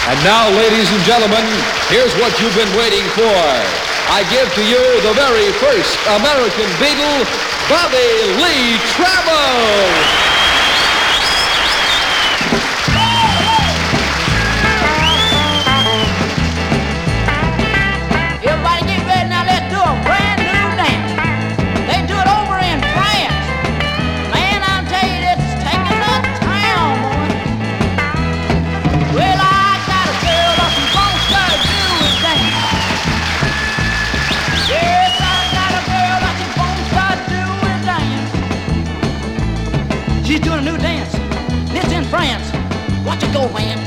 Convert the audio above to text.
And now, ladies and gentlemen, here's what you've been waiting for. I give to you the very first American Beatle, Bobby Lee Trammell. She's doing a new dance. It's in France. Watch it go, man.